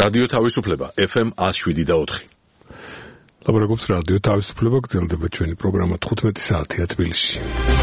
რადიო თავისუფლება FM 107.4. ლაპარაკობს რადიო თავისუფლება, გრძელდება ჩვენი პროგრამა 15 საათია თბილისში.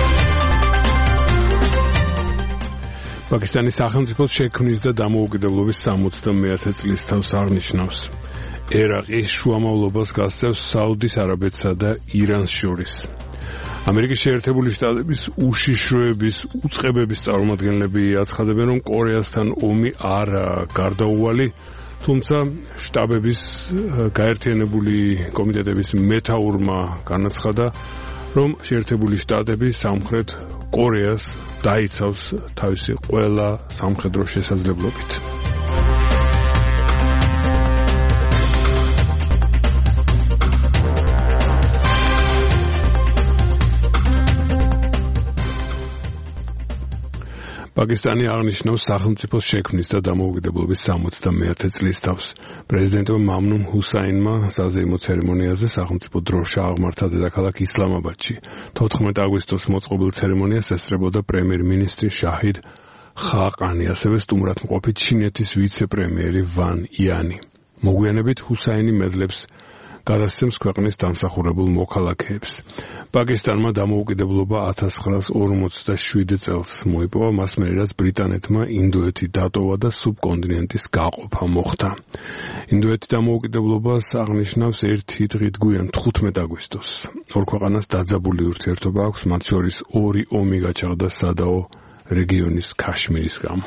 პაკისტანის სახელმწიფოს შექმნის და დამოუკიდებლობის 60-მე წლის თავს აღნიშნავს. ერაყის შუამავლობას გასცემს საუდის არაბეთსა და ირანს შორის. ამერიკის შეერთებული შტატების უშიშროების უწყებების წარმომადგენლები აცხადებენ, რომ კორეასთან ომი არაა გარდაუვალი, თუმცა შტაბების გაერთიანებული კომიტეტების მეთაურმა განაცხადა, რომ შეერთებული შტატები სამხრეთ კორეას დაიცავს თავისი ყველა სამხედრო შესაძლებლობით. პაკისტანი აღნიშნავს სახელმწიფოს შექმნის და დამოუკიდებლობის 60-მე წლის თავს. პრეზიდენტმა მამნუნ ჰუსაინმა საზეიმო ცერემონიაზე სახელმწიფო დროშა აღმართა დედაქალაქ ისლამაბადში. 14 აგვისტოს მოწყობილ ცერემონიას ესწრებოდა პრემიერ-მინისტრი შაჰიდ ხაყანი, ასევე სტუმრად მყოფი ჩინეთის ვიცე-პრემიერი ვან იანი. მოგვიანებით ჰუსაინი მედლებს გადასცემს ქვეყნის დამსახურებულ მოქალაქეებს. პაკისტანმა დამოუკიდებლობა 1947 წელს მოიპოვა, მას მერე რაც ბრიტანეთმა ინდოეთი დატოვა და სუბკონტინენტის გაყოფა მოხდა. ინდოეთი დამოუკიდებლობას აღნიშნავს ერთი დღით გვიან 15 აგვისტოს. ორ ქვეყანას დაძაბული ურთიერთობა აქვს, მათ შორის ორი ომი გაჩაღდა სადაო რეგიონის ქაშმირის გამო.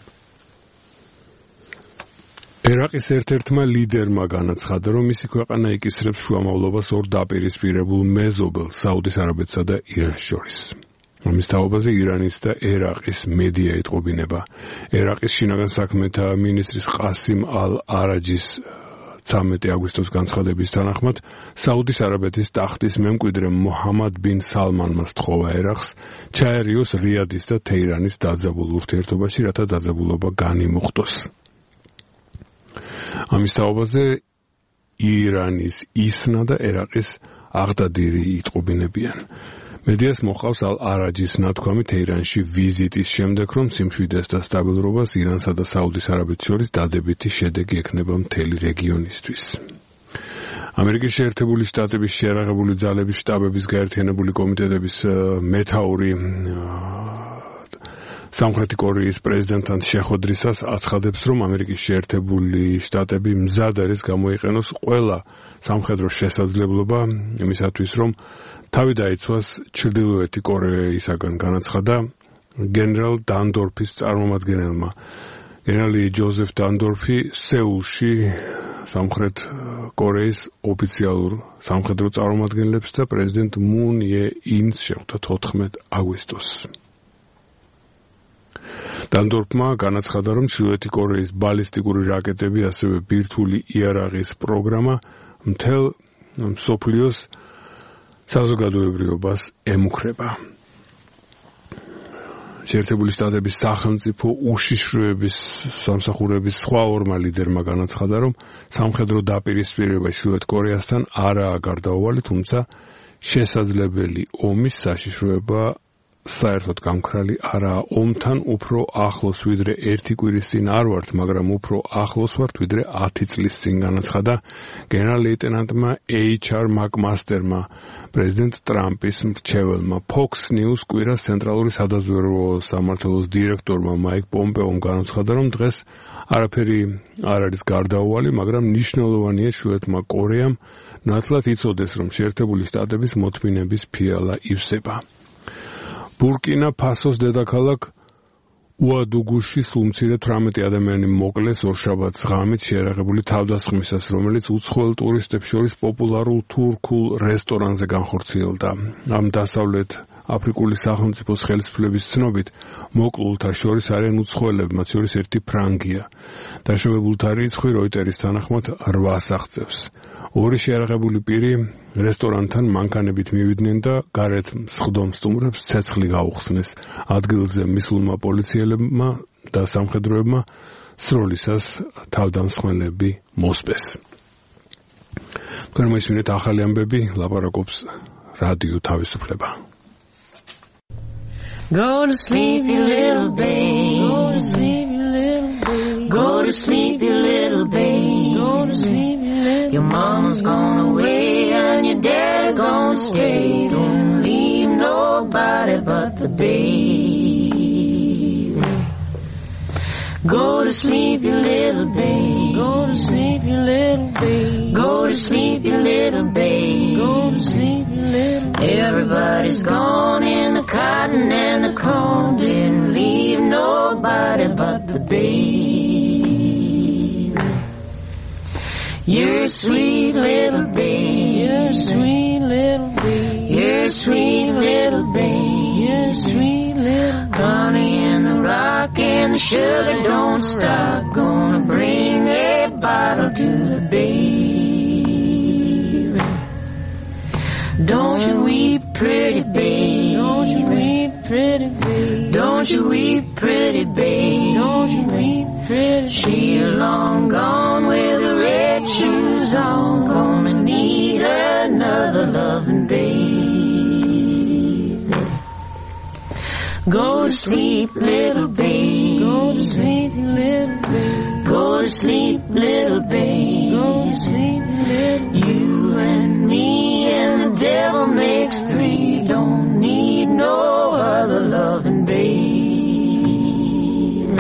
ერაყის ერთ-ერთმა ლიდერმა განაცხადა, რომ მისი ქვეყანა იკისრებს შუამავლობას ორ დაპირისპირებულ მეზობელს, საუდის არაბეთსა და ირანს შორის. ამის თაობაზე ირანის და ერაყის მედია ეტყობინება. ერაყის შინაგან საქმეთა მინისტრის ყასიმ ალ-არაჯის 13 აგვისტოს განცხადების თანახმად, საუდის არაბეთის ტახტის მემკვიდრე მოჰამად ბინ სალმანმა სთხოვა ერაყს ჩაერიოს რიადის და თეირანის დაძაბულ ურთიერთობაში, რათა დაძაბულობა განიმუხტოს. ამის თაობაზე ირანის ისნა და ერაყის აღდადირი იტყობინებიან. მედიას მოყავს ალ-არაჯის ნათქვამი თეირანში ვიზიტის შემდეგ, რომ სიმშვიდეს და სტაბილურობას ირანსა და საუდის არაბეთს შორის დადებითი შედეგი ექნება მთელი რეგიონისთვის. ამერიკის შეერთებული შტატების შეიარაღებული ძალების შტაბების გაერთიანებული კომიტეტების მეთაური სამხრეთი კორეის პრეზიდენტთან შეხვედრისას აცხადებს, რომ ამერიკის შეერთებული შტატები მზად არის გამოიყენოს ყველა სამხედრო შესაძლებლობა იმისათვის, რომ თავი დაიცვას ჩრდილოეთი კორეისაგან, განაცხადა გენერალ დანდორფის წარმომადგენელმა. გენერალი ჯოზეფ დანდორფი სეულში სამხრეთ კორეის ოფიციალურ სამხედრო წარმომადგენლებს და პრეზიდენტ მუნ იე-ინს შეხვდა 14 აგვისტოს. დანდორფმა განაცხადა, რომ ჩრდილოეთი კორეის ბალისტიკური რაკეტები, ასევე ბირთვული იარაღის პროგრამა მთელ მსოფლიოს საზოგადოებრიობას ემუქრება. შეერთებული შტატების სახელმწიფო უშიშროების სამსახურების სხვა ორმა ლიდერმა განაცხადა, რომ სამხედრო დაპირისპირება ჩრდილოეთ კორეასთან არაა გარდაუვალი, თუმცა შესაძლებელი ომის საშიშროება საერთოდ გამქრალი არაა. ომთან უფრო ახლოს ვიდრე ერთი კვირის წინ არ ვართ, მაგრამ უფრო ახლოს ვართ ვიდრე 10 წლის წინ, განაცხადა გენერალ-ლეიტენანტმა HR მაკმასტერმა პრეზიდენტ ტრამპის მრჩეველმა. Fox News კვირას ცენტრალური სადაზვერვო სამმართველოს დირექტორმა მაიკ პომპეომ განაცხადა, რომ დღეს არაფერი არ არის გარდაუვალი, მაგრამ მნიშვნელოვანია ჩრდილოეთმა კორეამ ნათლად იცოდეს, რომ შეერთებული შტატების მოთმინების ფიალა ივსება. ბურკინა ფასოს დედაქალაქ უადუგუში სულ მცირე 18 ადამიანი მოკლეს ორშაბათს ღამით შეიარაღებული თავდასხმისას, რომელიც უცხოელ ტურისტებს შორის პოპულარულ თურქულ რესტორანზე განხორციელდა. ამ დასავლეთ აფრიკული სახელმწიფოს ხელისუფლების ცნობით, მოკლულთა შორის არიან უცხოელები, მათ შორის ერთი ფრანგია. დაშვებულთა რიცხვი როიტერის თანახმად 8 აღწევს. ორი შეიარაღებული პირი რესტორანთან მანქანებით მივიდნენ და გარეთ მსხდომ სტუმრებს ცეცხლი გაუხსნეს. ადგილზე მისულმა პოლიციელებმა და სამხედროებმა სროლისას თავდამსხმელები მოსპეს. თქვენ მოისმინეთ ახალი ამბები, ლაპარაკობს რადიო თავისუფლება. Go to sleep, you little babe. Go to sleep, you little babe. Go to sleep, you little babe. Go to sleep, you little. Your mama's gone away and your dad's gonna stay. Don't leave nobody but the babe. Go to sleep, you little babe. Go to sleep, you little babe. Go to sleep, you little babe. Go to sleep, you little babe. Everybody's gone in the cotton and the corn. Didn't leave nobody but the babe. You're a sweet little babe. You're a sweet little babe. You're a sweet little babe. You're a sweet little babe. Honey and the rock and the sugar don't stop. Gonna bring a bottle to the babe. Don't you weep, pretty babe. Don't you weep, pretty babe. Don't you weep, pretty babe. Don't you weep, pretty babe. She's long gone with the red shoes on. Gonna need another loving babe. Go to sleep, little babe. Go to sleep, little babe. Go to sleep, little babe. Go to sleep, little babe. You and me and the devil makes three. Don't need no other loving babe.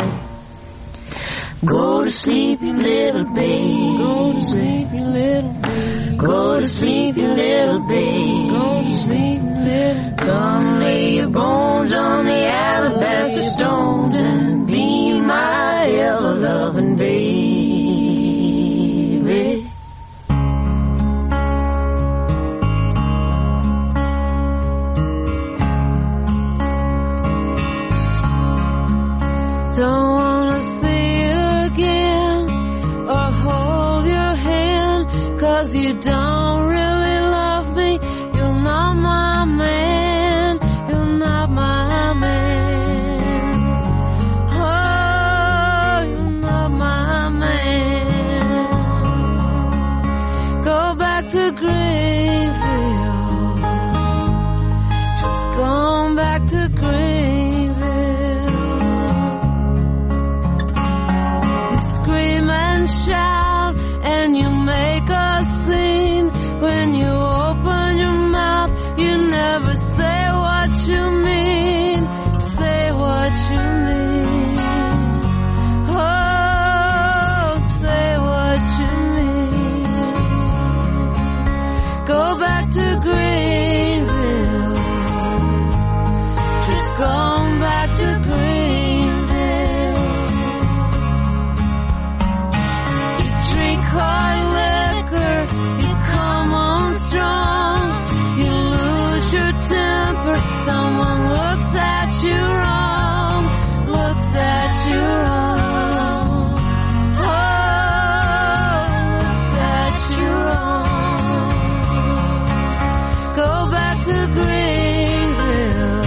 Go to sleep, you little babe. Go to sleep, you little babe. Go to sleep, you little babe. Go to sleep, you little babe. Come lay your bones on the alabaster stones and be my ever loving baby. Don't wanna see you again or hold your hand, 'cause you don't really love me. You're not my man. You're not my man. Oh, you're not my man. Go back to Greenville. Just gone back to Greenville. Scream and shout and you make a scene. When you open your mouth, you never say what you mean. Say what you mean. Oh, say what you mean. Go back to Greenville. Just gone back to Greenville. Hard liquor, you come on strong. You lose your temper, someone looks at you wrong. Looks at you wrong. Oh, looks at you wrong. Go back to Greenville.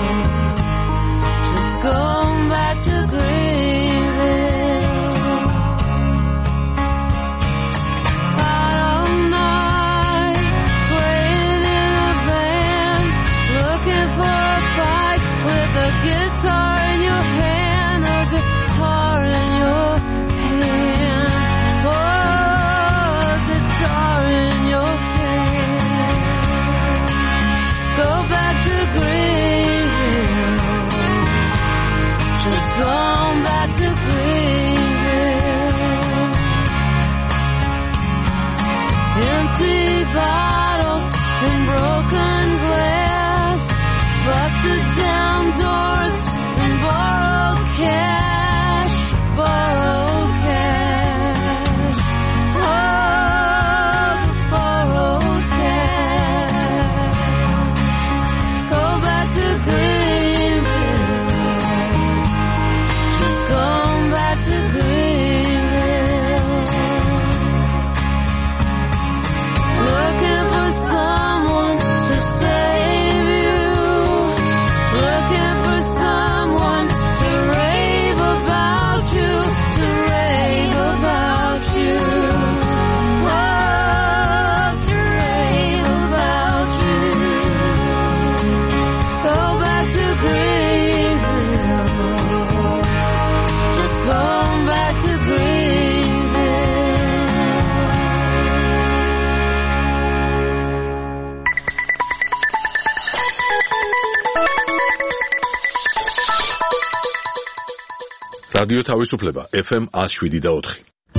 Just go back to Greenville. Guitar in your hand, a guitar in your hand. Oh, a guitar in your hand. Go back to Greenville. Just gone back to Greenville. Empty bottles and broken glass, busted down doors and borrowed cash, borrowed cash. Oh, borrowed cash. Go back to Greenville. Just going back to Greenville. Looking for someone to save you. Looking for someone to rave about you, to rave about you. Oh, to rave about you. Go back to Greenville. Just going back რადიო თავისუფლება FM 107.4.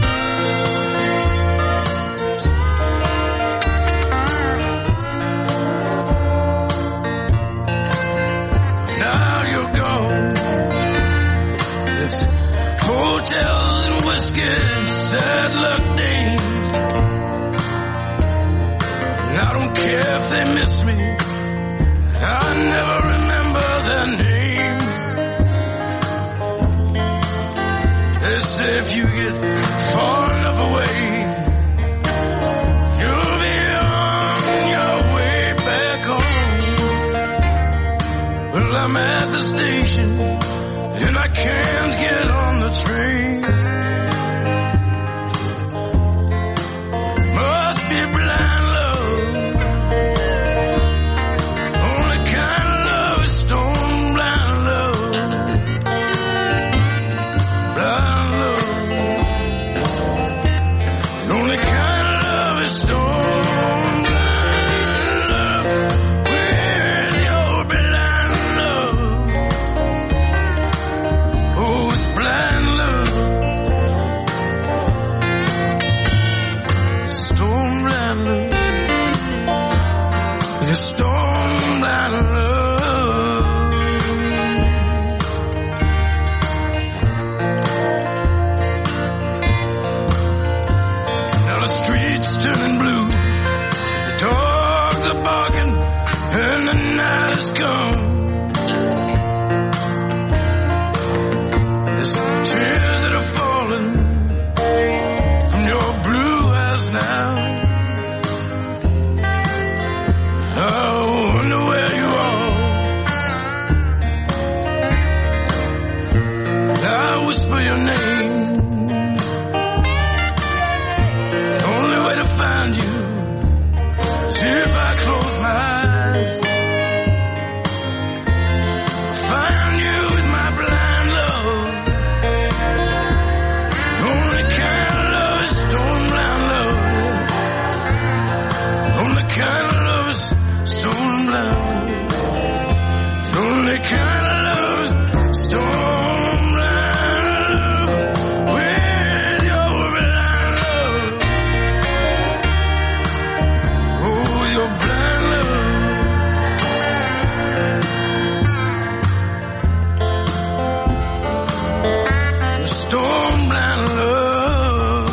Now you're gone. It's hotels and whiskey and sad luck days. And I don't care if they miss me. I never remember their names. They say if you get far enough away, you'll be on your way back home. Well, I'm at the station and I can't get on the train. Must be blind love. Only kind of love is stone blind love. Blind love. The only kind of love is stone blind love. With your blind love. Oh, it's blind love. Stone blind love. With a stone blind love. Now the streets turning blue. The dogs are barking and the night has come. There's tears that are falling from your blue eyes now. I wonder where you are. I whisper your name. The only way to find you is if I close my eyes. Find you with my blind love. The only kind of love is stone blind love. The only kind of love is stone blind. The only kind of love is stone blind love. With your blind love. Oh, your blind love. Stone blind love.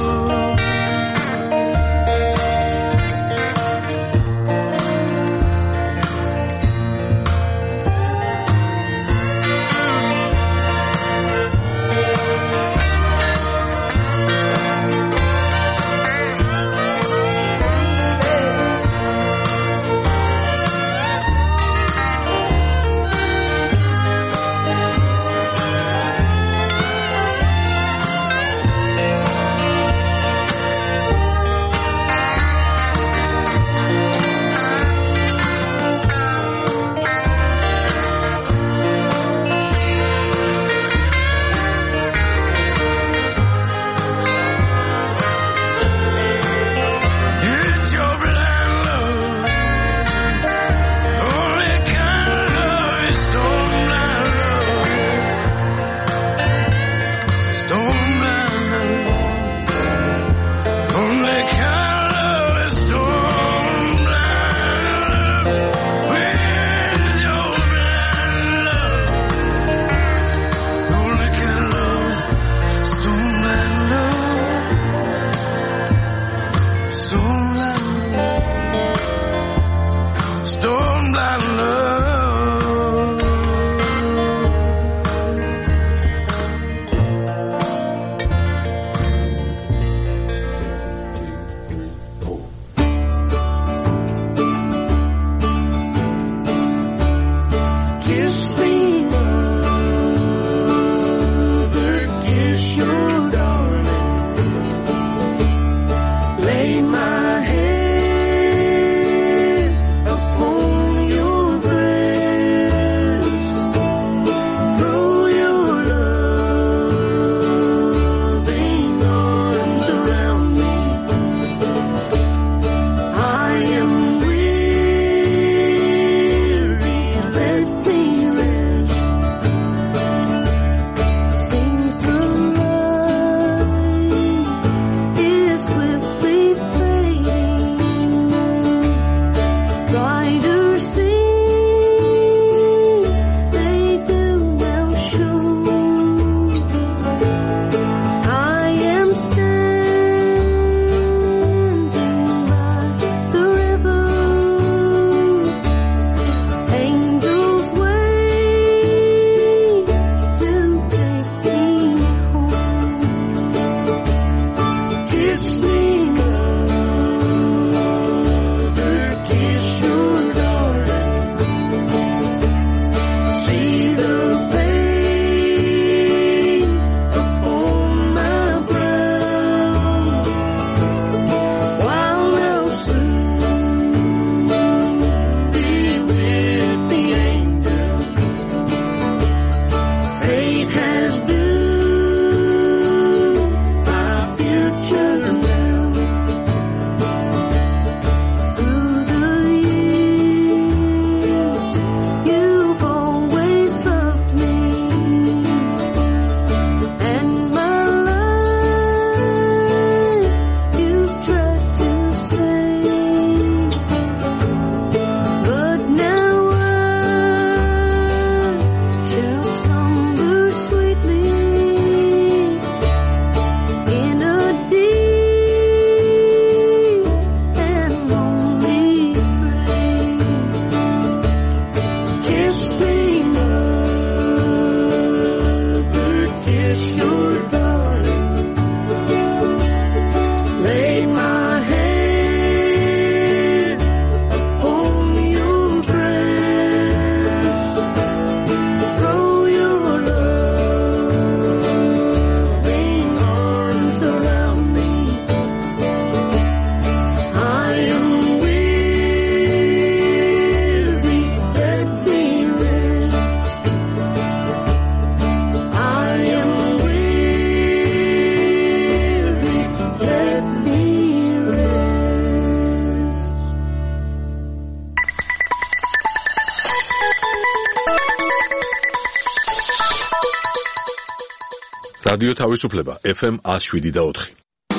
რადიო თავისუფლება FM 107.4.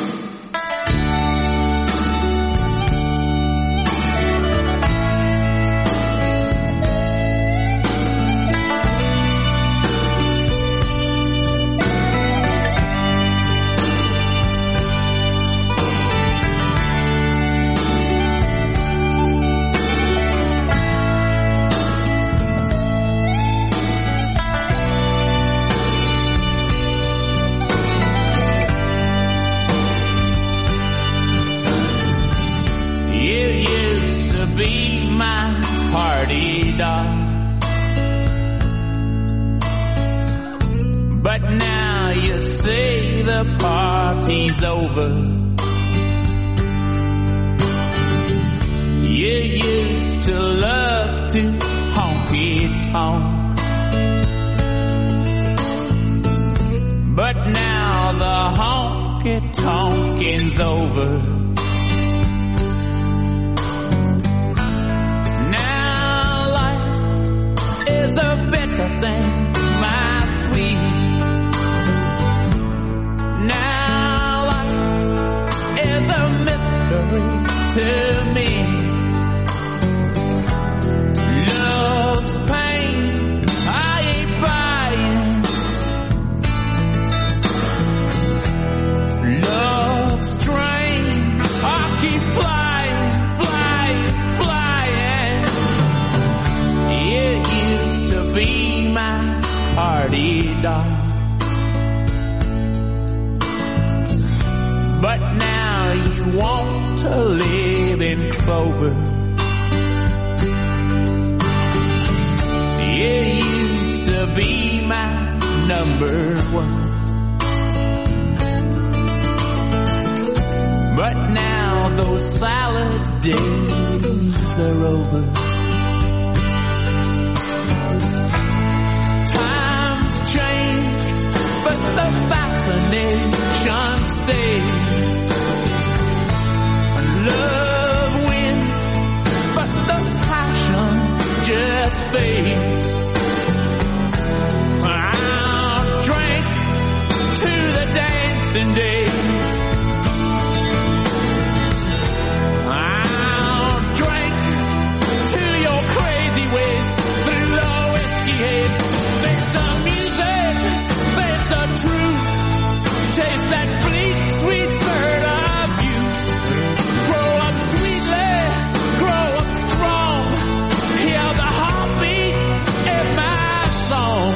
But now you say the party's over. You used to love to honky-tonk, but now the honky-tonking's over. Now life is a better thing, my sweet. Now life is a mystery to me. Love's pain, I ain't buying. Love's strain, I keep flying, flying, flying. It used to be my party doll, but now you want to live in clover. It used to be my number one, but now those salad days are over. Times change, but the fascination stays. Love wins, but the passion just fades. I'll drink to the dancing days. I'll drink to your crazy ways through low whiskey haze. Face the music, face the truth. Taste that bleak, sweet bird of you. Grow up sweetly, grow up strong. Hear the heartbeat in my song.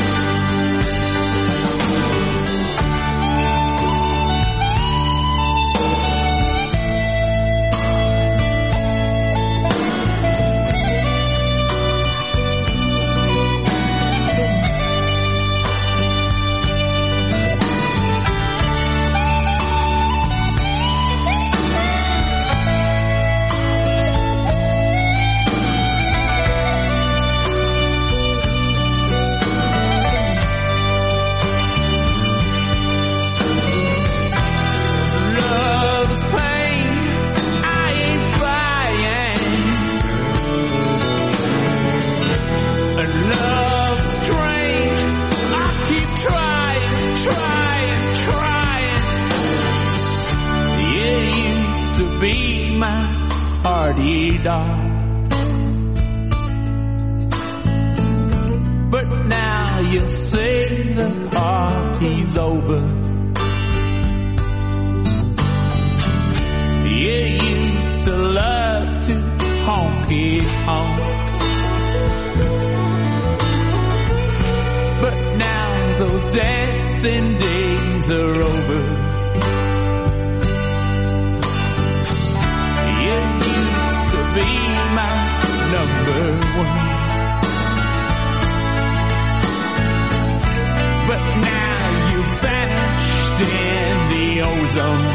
Love's pain, I ain't buying. And love's strange, I keep trying, trying, trying. It used to be my party doll, but now you say the party's over. You used to love to honky-tonk, but now those dancing days are over. You used to be my number one, but now you vanished in the ozone.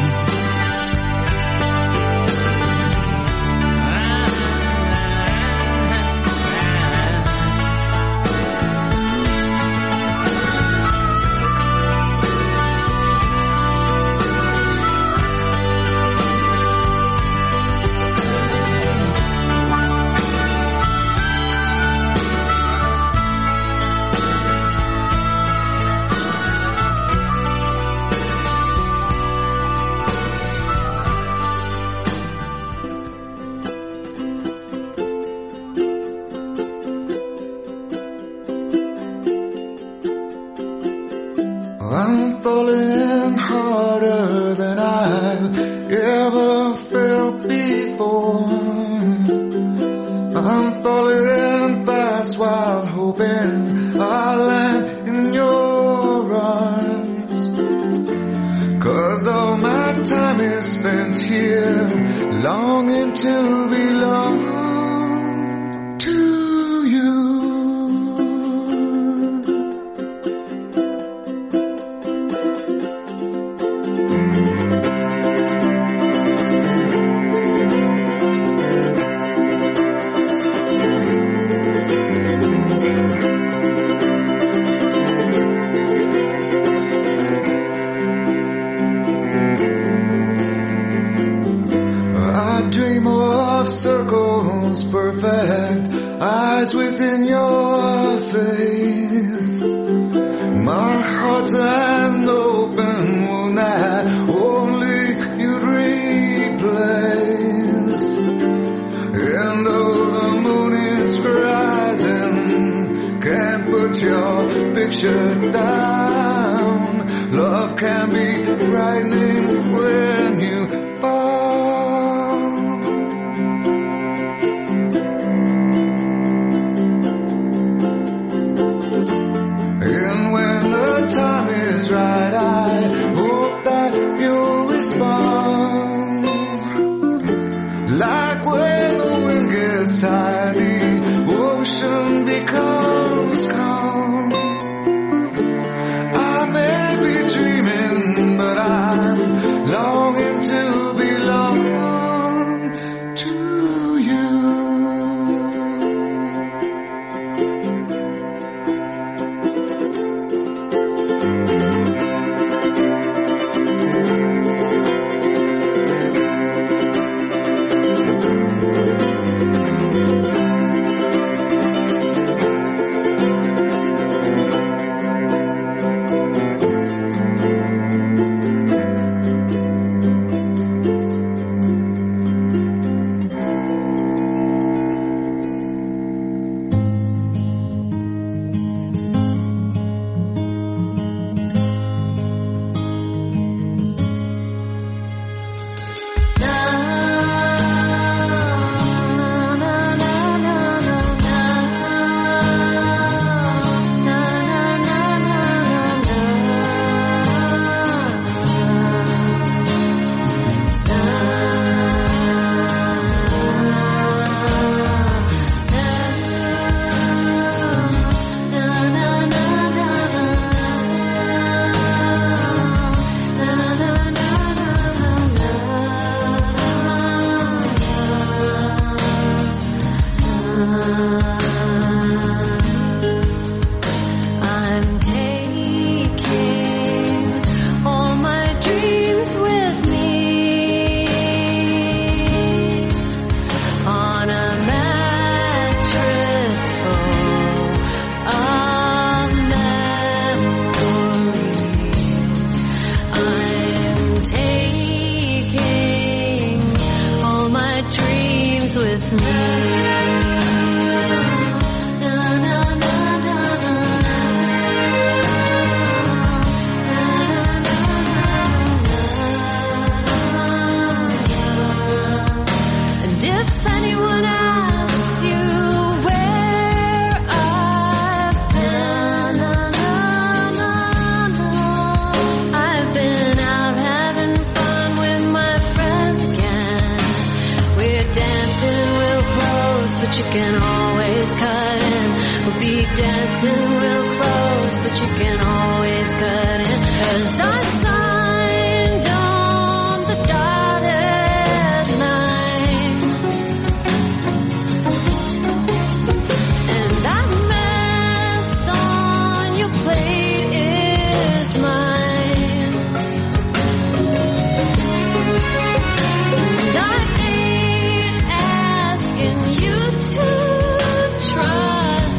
I'm falling harder than I've ever felt before. I'm falling fast while hoping I'll land in your arms. 'Cause all my time is spent here, longing to belong to you. Circles perfect, eyes within your face. My heart's an open wound that only you'd replace. And though the moon is rising, can't put your picture down. Love can be frightening when you fall. Time is right, I hope that you'll respond. Like when the wind gets tired, the ocean becomes calm. I may be dreaming, but I'm longing to belong to you.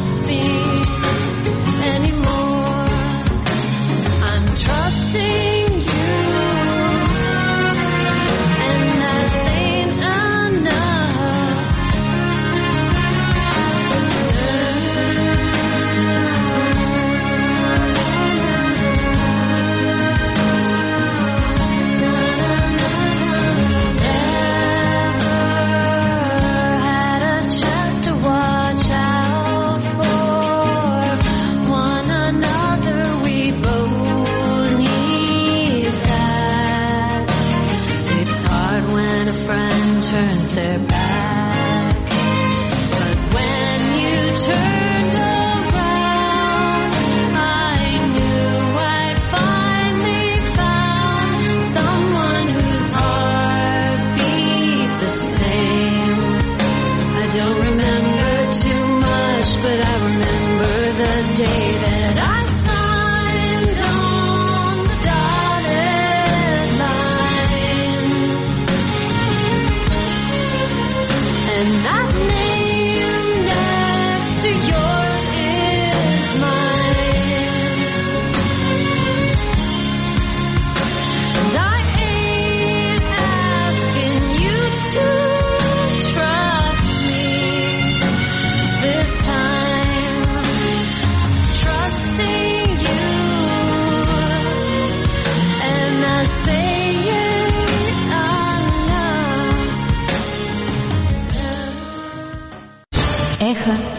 Trusting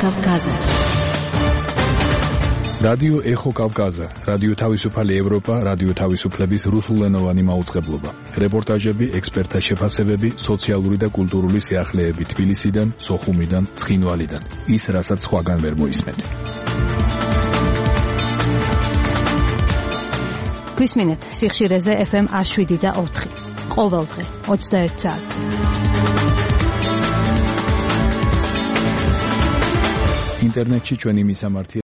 Կավկազը Ռադիո Էխո Կավկազը, ռադիո Թավիսուփալ Եվրոպա, ռադիո Թավիսուփլების ռուսուլենովանի մաուწყებლობა։ Ռեպորտաժები էքսպերտա շեփասեբեբի սոցիալուրի და კულტურული სიახლეები თბილისიდან, სოხუმიდან, ცხინვალიდან. ის რასაც სხვაგან ვერ მოისმენთ. გვისმინეთ სიხშირეზე FM 107.4. ყოველდღე 21 საათზე. ინტერნეტში ჩვენი მისამართი